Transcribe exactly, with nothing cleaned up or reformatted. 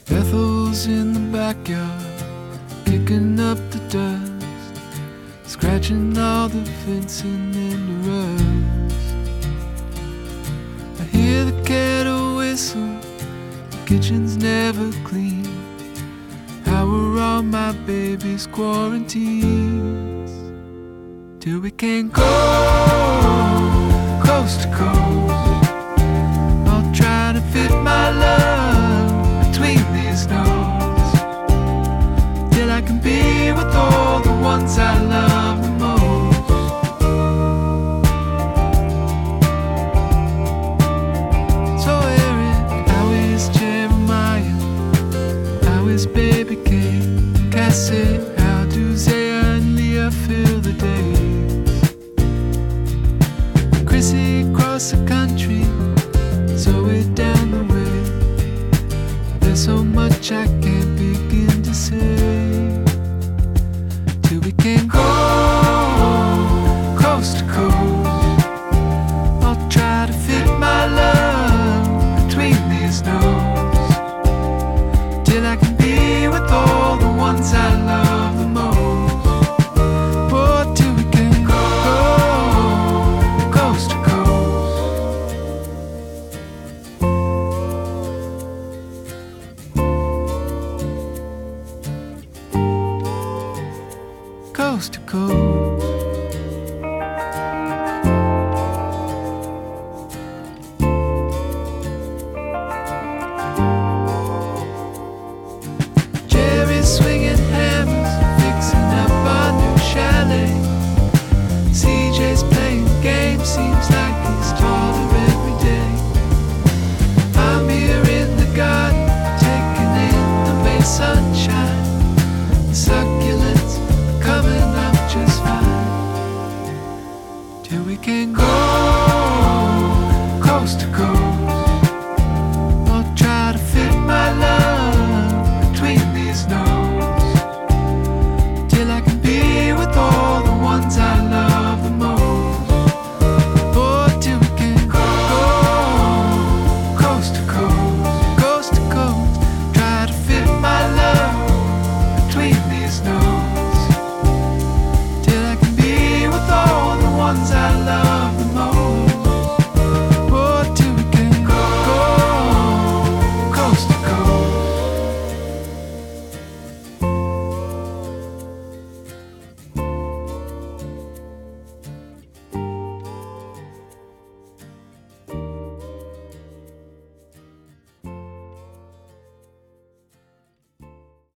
Ethel's in the backyard, kicking up the dust, scratching all the fencing and the rust. I hear the kettle whistle, the kitchen's never clean. How are all my babies' quarantines? Till we can't go coast to coast. I'll try to fit my love between these notes, till I can be with all the ones I love the most. So Eric, how is Jeremiah? How is baby Kate, Cassie? How do Zaya and Leah feel the days? Chrissy across the country, Zoe down the way. There's so much I can't begin to say. Till we can go coast to coast. I'll try to fit my love between these notes, till I can be with all the ones I love the most. Oh, till we can go coast to coast. Coast to coast.